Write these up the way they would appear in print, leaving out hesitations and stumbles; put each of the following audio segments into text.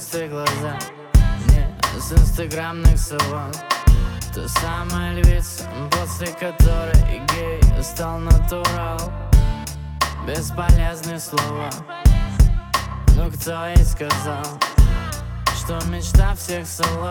чистые глаза, не с инстаграмных салон. Та самая львица, после которой гей стал натурал. Бесполезные слова, но кто ей сказал, что мечта всех салон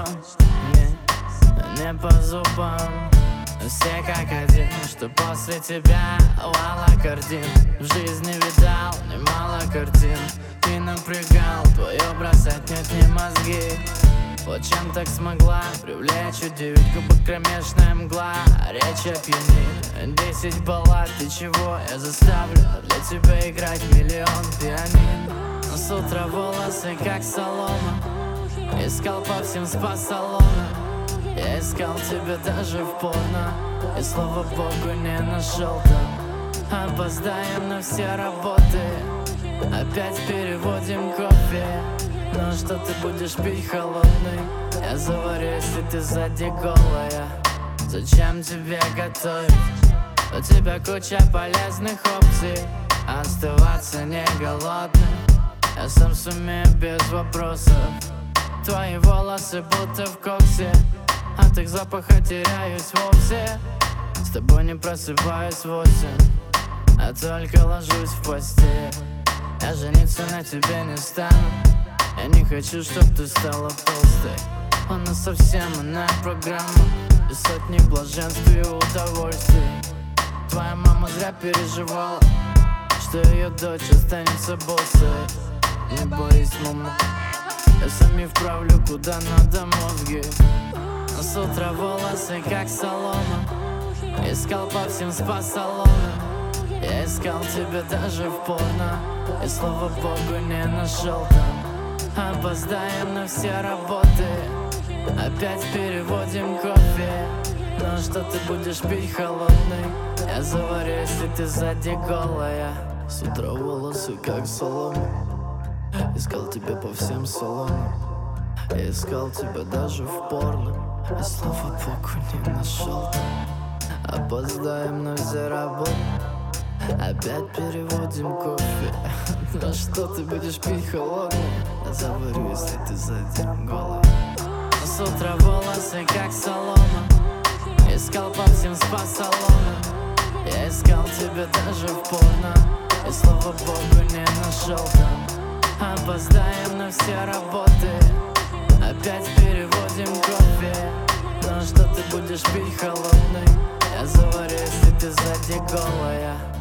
не по зубам. Все как один, что после тебя валокардин. В жизни видал немало картин. Ты напрягал, твой образ отнюдь не мозги. Вот чем так смогла привлечь, удивить, как кромешная мгла. Речь опьянит, 10 баллад, ты чего? Я заставлю для тебя играть миллион пианин. Но с утра волосы как солома, искал по всем спа-салонам. Я искал тебя даже в порно, и слава богу не нашел там. Опоздаем на все работы, опять переводим кофе. Но что ты будешь пить холодный? Я заварю, если ты сзади голая. Зачем тебе готовить? У тебя куча полезных опций, оставаться не голодным я сам сумею без вопросов. Твои волосы будто в коксе, от их запаха теряюсь вовсе. С тобой не просыпаюсь в 8, а только ложусь в постель. Я жениться на тебе не стану, я не хочу, чтоб ты стала толстой. Она совсем иная программа, и сотни блаженств и удовольствий. Твоя мама зря переживала, что ее дочь останется боссой. Не боись, мама, я сами вправлю куда надо мозги. Но с утра волосы как солома, искал по всем спа-салонам. Я искал тебя даже в порно, и слава богу не нашел там. Опоздаем на все работы, опять переводим кофе. Но что ты будешь пить холодный? Я заварю, если ты сзади голая. С утра волосы как солома, искал тебя по всем салонам. Я искал тебя даже в порно, и слава богу не нашел там. Опоздаем на все работы, опять переводим кофе. Но что ты будешь пить холодный? Я заварю, если ты сзади голая. С утра волосы как солома, искал по всем спа-салонам. Я искал тебя даже в порно, и слава богу не нашел там. Опоздаем на все работы, опять переводим кофе. Но что ты будешь пить холодный? Я заварю, если ты сзади голая.